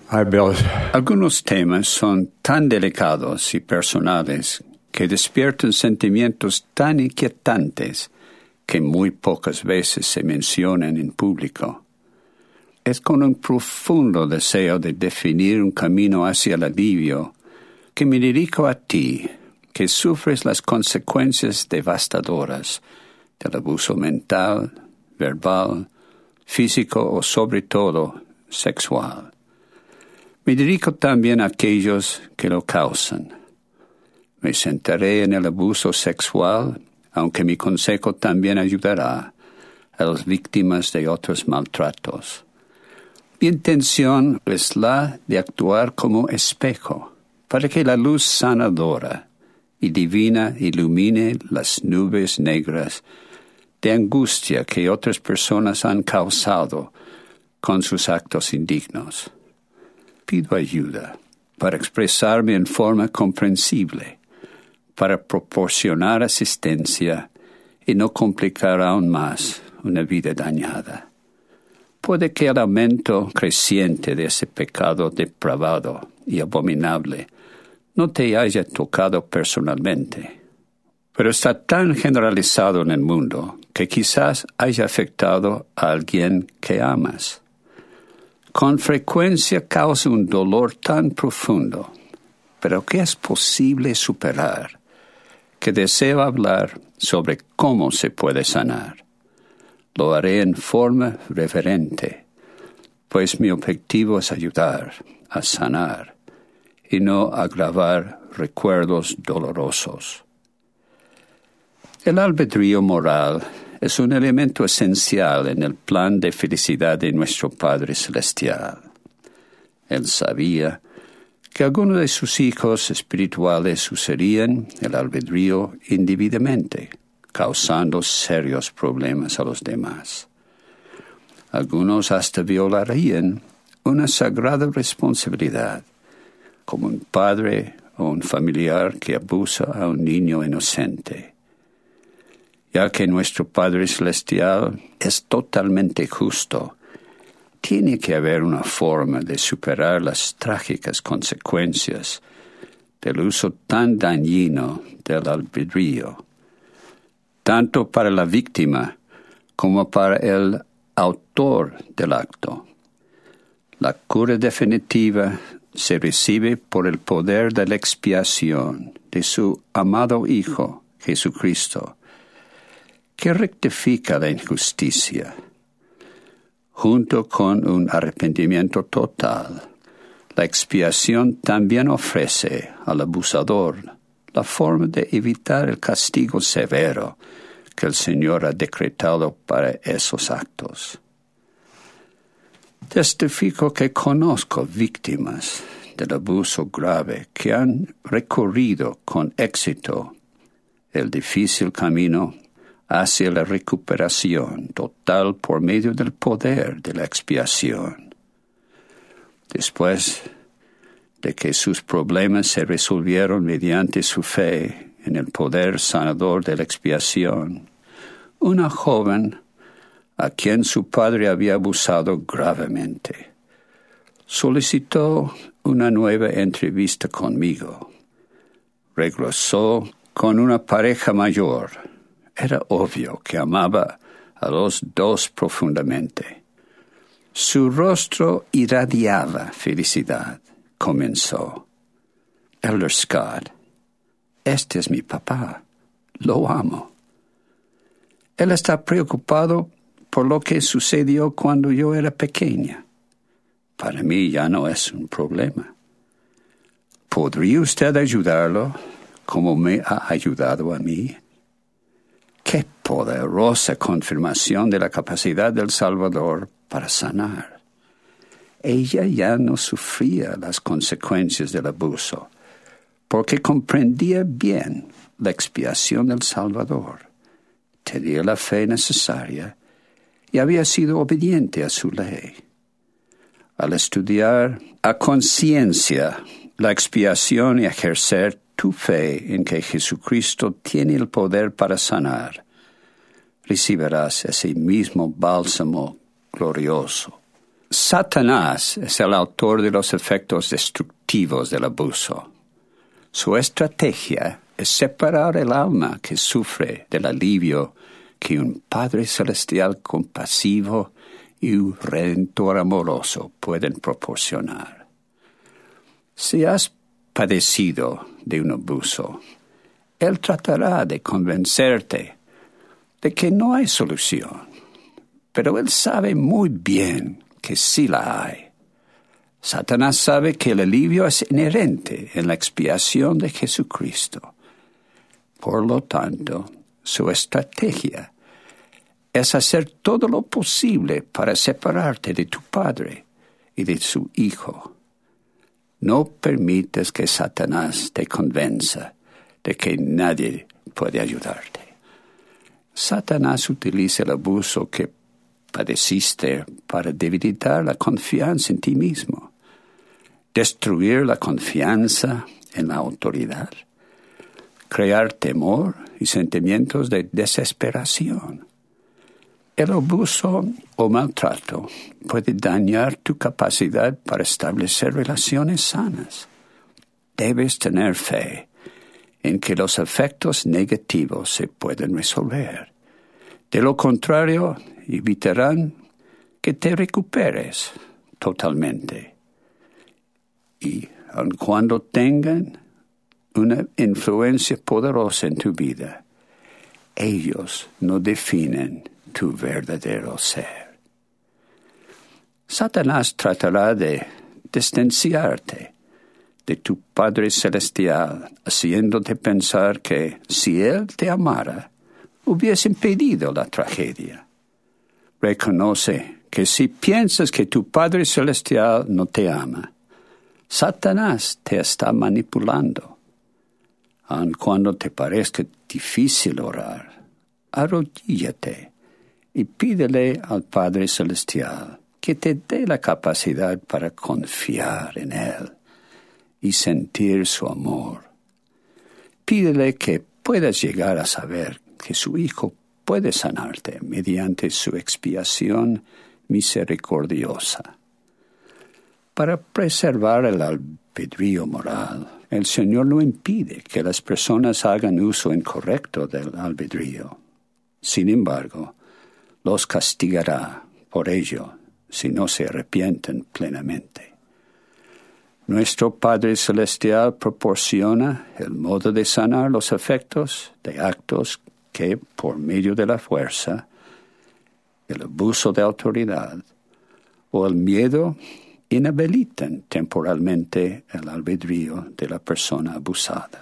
Algunos temas son tan delicados y personales que despiertan sentimientos tan inquietantes que muy pocas veces se mencionan en público. Es con un profundo deseo de definir un camino hacia el alivio que me dirijo a ti, que sufres las consecuencias devastadoras del abuso mental, verbal, físico o sobre todo sexual. Me dirijo también a aquellos que lo causan. Me centraré en el abuso sexual, aunque mi consejo también ayudará a las víctimas de otros maltratos. Mi intención es la de actuar como espejo, para que la luz sanadora y divina ilumine las nubes negras de angustia que otras personas han causado con sus actos indignos. Pido ayuda para expresarme en forma comprensible, para proporcionar asistencia y no complicar aún más una vida dañada. Puede que el aumento creciente de ese pecado depravado y abominable no te haya tocado personalmente, pero está tan generalizado en el mundo que quizás haya afectado a alguien que amas. Con frecuencia causa un dolor tan profundo, pero que es posible superar, que deseo hablar sobre cómo se puede sanar. Lo haré en forma reverente, pues mi objetivo es ayudar a sanar y no agravar recuerdos dolorosos. El albedrío moral es un elemento esencial en el plan de felicidad de nuestro Padre Celestial. Él sabía que algunos de sus hijos espirituales usarían el albedrío indebidamente, causando serios problemas a los demás. Algunos hasta violarían una sagrada responsabilidad, como un padre o un familiar que abusa a un niño inocente. Ya que nuestro Padre Celestial es totalmente justo, tiene que haber una forma de superar las trágicas consecuencias del uso tan dañino del albedrío, tanto para la víctima como para el autor del acto. La cura definitiva se recibe por el poder de la expiación de su amado Hijo, Jesucristo, que rectifica la injusticia, junto con un arrepentimiento total. La expiación también ofrece al abusador la forma de evitar el castigo severo que el Señor ha decretado para esos actos. Testifico que conozco víctimas del abuso grave que han recorrido con éxito el difícil camino hacia la recuperación total por medio del poder de la expiación. Después de que sus problemas se resolvieron mediante su fe en el poder sanador de la expiación, una joven a quien su padre había abusado gravemente solicitó una nueva entrevista conmigo. Regresó con una pareja mayor. Era obvio que amaba a los dos profundamente. Su rostro irradiaba felicidad. Comenzó: Elder Scott, este es mi papá. Lo amo. Él está preocupado por lo que sucedió cuando yo era pequeña. Para mí ya no es un problema. ¿Podría usted ayudarlo como me ha ayudado a mí? ¡Qué poderosa confirmación de la capacidad del Salvador para sanar! Ella ya no sufría las consecuencias del abuso, porque comprendía bien la expiación del Salvador, tenía la fe necesaria y había sido obediente a su ley. Al estudiar a conciencia la expiación y ejercer tu fe en que Jesucristo tiene el poder para sanar, recibirás ese mismo bálsamo glorioso Satanás es el autor de los efectos destructivos del abuso. Su estrategia es separar el alma que sufre del alivio que un Padre Celestial compasivo y un Redentor amoroso pueden proporcionar. Si has padecido de un abuso, Él tratará de convencerte de que no hay solución, pero Él sabe muy bien que sí la hay. Satanás sabe que el alivio es inherente en la expiación de Jesucristo. Por lo tanto, su estrategia es hacer todo lo posible para separarte de tu Padre y de su Hijo. No permitas que Satanás te convenza de que nadie puede ayudarte. Satanás utiliza el abuso que padeciste para debilitar la confianza en ti mismo, destruir la confianza en la autoridad, crear temor y sentimientos de desesperación. El abuso o maltrato puede dañar tu capacidad para establecer relaciones sanas. Debes tener fe en que los efectos negativos se pueden resolver. De lo contrario, evitarán que te recuperes totalmente. Y aun cuando tengan una influencia poderosa en tu vida, ellos no definen tu verdadero ser. Satanás tratará de distanciarte de tu Padre Celestial, haciéndote pensar que si Él te amara, hubiese impedido la tragedia. Reconoce que si piensas que tu Padre Celestial no te ama, Satanás te está manipulando. Aun cuando te parezca difícil orar, arrodíllate y pídele al Padre Celestial que te dé la capacidad para confiar en Él y sentir su amor. Pídele que puedas llegar a saber que su Hijo puede sanarte mediante su expiación misericordiosa. Para preservar el albedrío moral, el Señor no impide que las personas hagan uso incorrecto del albedrío. Sin embargo, los castigará por ello si no se arrepienten plenamente. Nuestro Padre Celestial proporciona el modo de sanar los efectos de actos que, por medio de la fuerza, el abuso de autoridad o el miedo, inhabilitan temporalmente el albedrío de la persona abusada.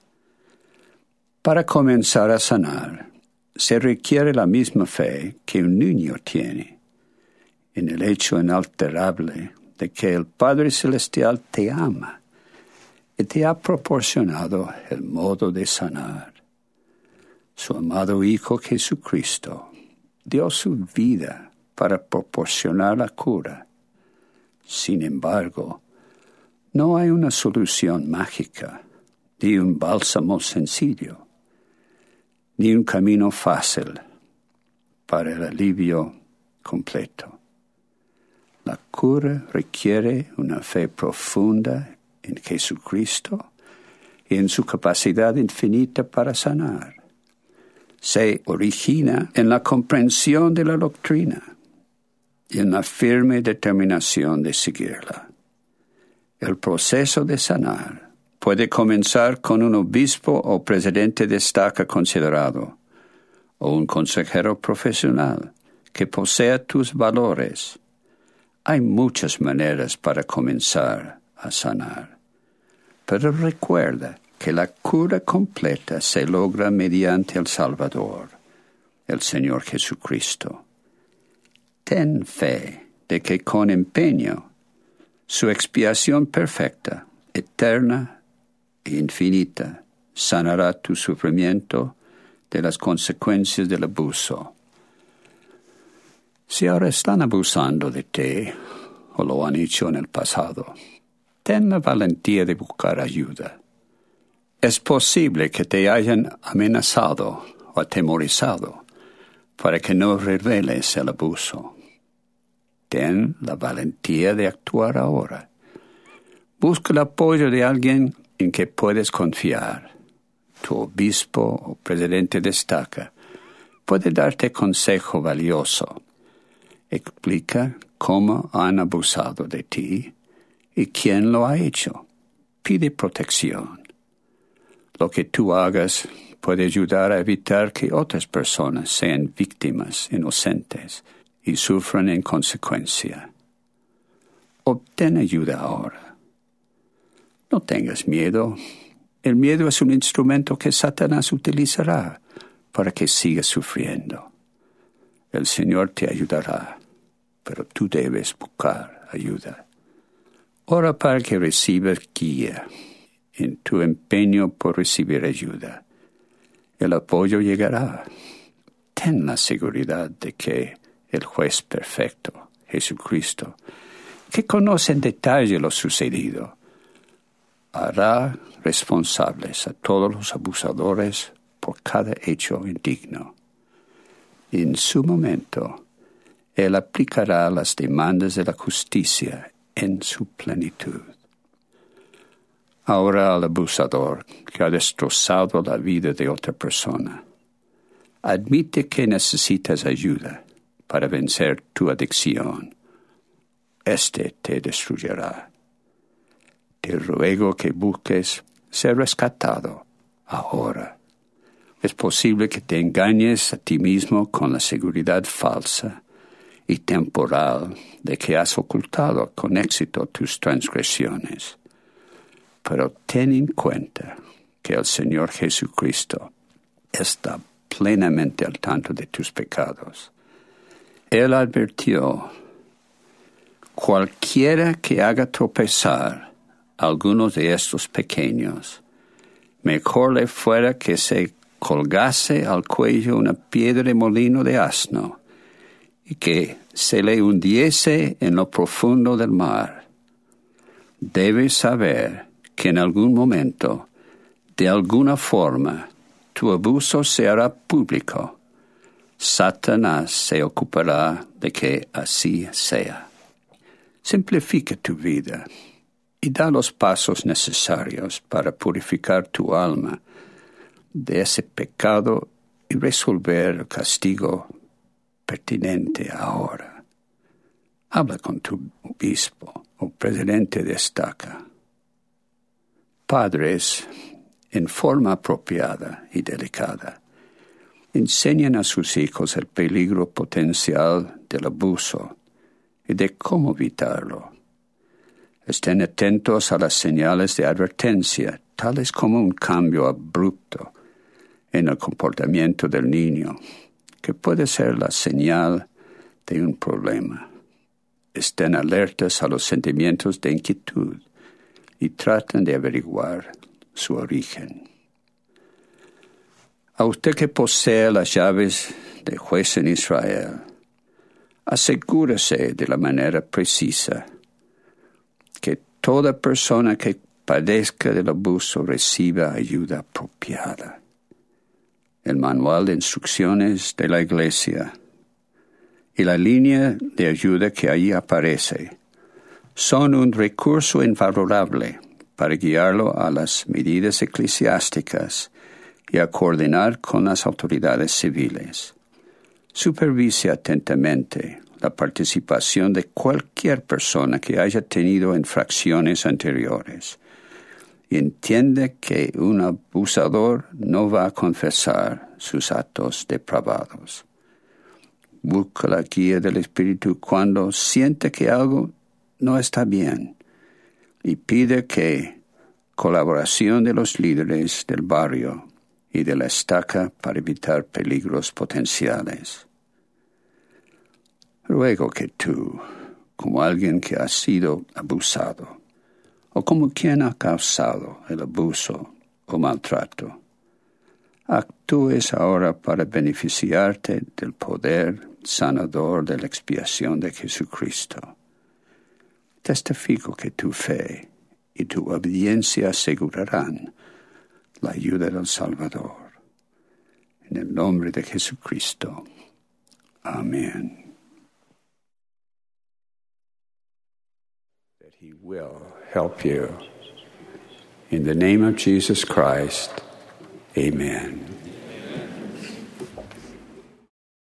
Para comenzar a sanar, se requiere la misma fe que un niño tiene en el hecho inalterable de que el Padre Celestial te ama y te ha proporcionado el modo de sanar. Su amado Hijo Jesucristo dio su vida para proporcionar la cura. Sin embargo, no hay una solución mágica, ni un bálsamo sencillo, ni un camino fácil para el alivio completo. La cura requiere una fe profunda en Jesucristo y en su capacidad infinita para sanar. Se origina en la comprensión de la doctrina y en la firme determinación de seguirla. El proceso de sanar puede comenzar con un obispo o presidente de estaca considerado, o un consejero profesional que posea tus valores. Hay muchas maneras para comenzar a sanar, pero recuerda que la cura completa se logra mediante el Salvador, el Señor Jesucristo. Ten fe de que con empeño su expiación perfecta, eterna e infinita sanará tu sufrimiento de las consecuencias del abuso. Si ahora están abusando de ti, o lo han hecho en el pasado, ten la valentía de buscar ayuda. Es posible que te hayan amenazado o atemorizado para que no reveles el abuso. ten la valentía de actuar ahora. Busca el apoyo de alguien en que puedes confiar. Tu obispo o presidente de estaca puede darte consejo valioso. Explica cómo han abusado de ti y quién lo ha hecho. Pide protección. Lo que tú hagas puede ayudar a evitar que otras personas sean víctimas inocentes y sufran en consecuencia. Obtén ayuda ahora. No tengas miedo. El miedo es un instrumento que Satanás utilizará para que sigas sufriendo. El Señor te ayudará, pero tú debes buscar ayuda. Ora para que recibas guía en tu empeño por recibir ayuda. El apoyo llegará. Ten la seguridad de que el juez perfecto, Jesucristo, que conoce en detalle lo sucedido, hará responsables a todos los abusadores por cada hecho indigno. En su momento, Él aplicará las demandas de la justicia en su plenitud. Ahora al abusador que ha destrozado la vida de otra persona, admite que necesitas ayuda para vencer tu adicción. Este te destruirá. Te ruego que busques ser rescatado ahora. Es posible que te engañes a ti mismo con la seguridad falsa y temporal de que has ocultado con éxito tus transgresiones. Pero ten en cuenta que el Señor Jesucristo está plenamente al tanto de tus pecados. Él advirtió: cualquiera que haga tropezar a algunos de estos pequeños, mejor le fuera que se colgase al cuello una piedra de molino de asno y que se le hundiese en lo profundo del mar. Debes saber que en algún momento, de alguna forma, tu abuso se hará público. Satanás se ocupará de que así sea. Simplifica tu vida y da los pasos necesarios para purificar tu alma de ese pecado y resolver el castigo pertinente ahora. Habla con tu obispo o presidente de estaca. Padres, en forma apropiada y delicada, enseñan a sus hijos el peligro potencial del abuso y de cómo evitarlo. Estén atentos a las señales de advertencia, tales como un cambio abrupto en el comportamiento del niño, que puede ser la señal de un problema. Estén alertas a los sentimientos de inquietud y traten de averiguar su origen. A usted que posee las llaves de juez en Israel, asegúrese de la manera precisa que toda persona que padezca del abuso reciba ayuda apropiada. El manual de instrucciones de la Iglesia y la línea de ayuda que allí aparece son un recurso invalorable para guiarlo a las medidas eclesiásticas y a coordinar con las autoridades civiles. Supervise atentamente la participación de cualquier persona que haya tenido infracciones anteriores. Y entiende que un abusador no va a confesar sus actos depravados. Busca la guía del Espíritu cuando siente que algo no está bien y pide que colaboración de los líderes del barrio y de la estaca para evitar peligros potenciales. Ruego que tú, como alguien que ha sido abusado, o como quien ha causado el abuso o maltrato, actúes ahora para beneficiarte del poder sanador de la expiación de Jesucristo. Testifico que tu fe y tu obediencia asegurarán la ayuda del Salvador. En el nombre de Jesucristo. Amén. that He will help you. In the name of Jesus Christ, amen.